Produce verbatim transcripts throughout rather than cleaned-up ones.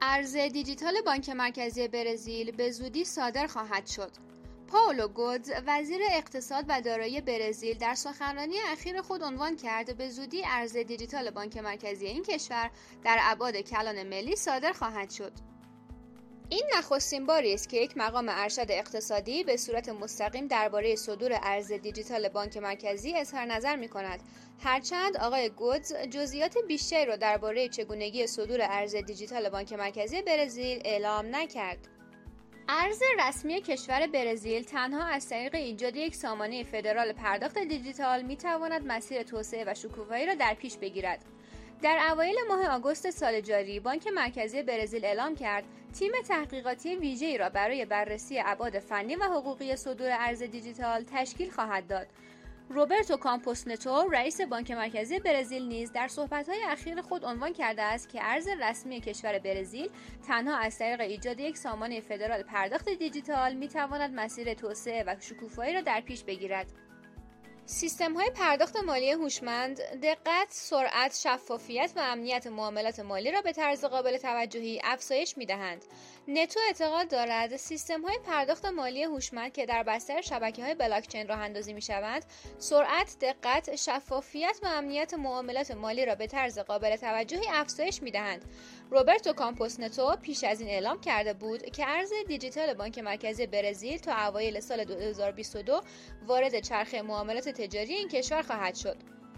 ارز دیجیتال بانک مرکزی برزیل به زودی صادر خواهد شد. پائولو گودز، وزیر اقتصاد و دارایی برزیل، در سخنرانی اخیر خود عنوان کرد به زودی ارز دیجیتال بانک مرکزی این کشور در ابعاد کلان ملی صادر خواهد شد. این نخستین باری است که یک مقام ارشد اقتصادی به صورت مستقیم درباره صدور ارز دیجیتال بانک مرکزی اظهار نظر می‌کند. هرچند آقای گودز جزئیات بیشتری را درباره چگونگی صدور ارز دیجیتال بانک مرکزی برزیل اعلام نکرد. ارز رسمی کشور برزیل تنها از طریق ایجاد یک سامانه فدرال پرداخت دیجیتال می‌تواند مسیر توسعه و شکوفایی را در پیش بگیرد. در اوایل ماه آگوست سال جاری، بانک مرکزی برزیل اعلام کرد تیم تحقیقاتی ویژه‌ای را برای بررسی ابعاد فنی و حقوقی صدور ارز دیجیتال تشکیل خواهد داد. روبرتو کامپوس نتو، رئیس بانک مرکزی برزیل نیز در صحبت‌های اخیر خود عنوان کرده است که ارز رسمی کشور برزیل تنها از طریق ایجاد یک سامانه فدرال پرداخت دیجیتال می‌تواند مسیر توسعه و شکوفایی را در پیش بگیرد. سیستم‌های پرداخت مالی هوشمند دقت، سرعت، شفافیت و امنیت معاملات مالی را به طرز قابل توجهی افزایش می‌دهند. نتو اعتقاد دارد سیستم‌های پرداخت مالی هوشمند که در بستر شبکه‌های بلاکچین راه‌اندازی می‌شوند، سرعت، دقت، شفافیت و امنیت معاملات مالی را به طرز قابل توجهی افزایش می‌دهند. روبرتو کامپوس نتو پیش از این اعلام کرده بود که ارز دیجیتال بانک مرکزی برزیل تا اوایل سال دو هزار و بیست و دو وارد چرخه معاملات تجاری این کشور خواهد شد.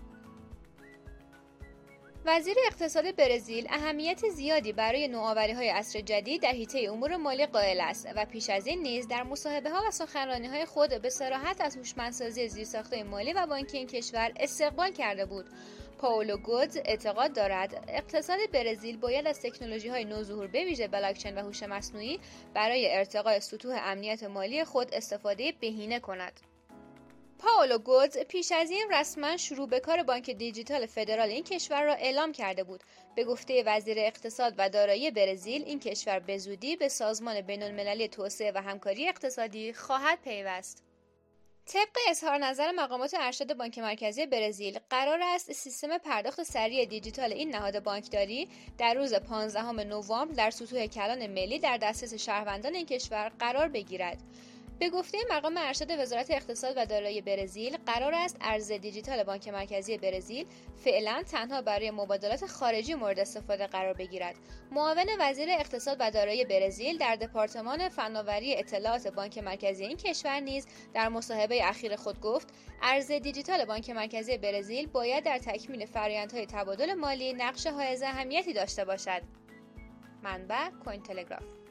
وزیر اقتصاد برزیل اهمیت زیادی برای نوآوری‌های عصر جدید در حیطه امور مالی قائل است و پیش از این نیز در مصاحبه‌ها و سخنرانی‌های خود به صراحت از هوشمندسازی زیرساخت‌های مالی و بانکی این کشور استقبال کرده بود. پائولو گودز اعتقاد دارد اقتصاد برزیل باید از تکنولوژی‌های نوظهور به ویژه بلاکچین و هوش مصنوعی برای ارتقاء سطوح امنیت مالی خود استفاده بهینه کند. پائولو گودز پیش از این رسما شروع به کار بانک دیجیتال فدرال این کشور را اعلام کرده بود. به گفته وزیر اقتصاد و دارایی برزیل، این کشور به زودی به سازمان بین‌المللی توسعه و همکاری اقتصادی خواهد پیوست. طبق اظهار نظر مقامات ارشد بانک مرکزی برزیل، قرار است سیستم پرداخت سریع دیجیتال این نهاد بانکداری در روز پانزدهم نوامبر در سطوح کلان ملی در دسترس شهروندان این کشور قرار بگیرد. به گفته مقام ارشد وزارت اقتصاد و دارایی برزیل، قرار است ارز دیجیتال بانک مرکزی برزیل فعلا تنها برای مبادلات خارجی مورد استفاده قرار بگیرد. معاون وزیر اقتصاد و دارایی برزیل در دپارتمان فناوری اطلاعات بانک مرکزی این کشور نیز در مصاحبه اخیر خود گفت ارز دیجیتال بانک مرکزی برزیل باید در تکمیل فرآیندهای تبادل مالی نقش حائز اهمیتی داشته باشد. منبع کوین تلگراف.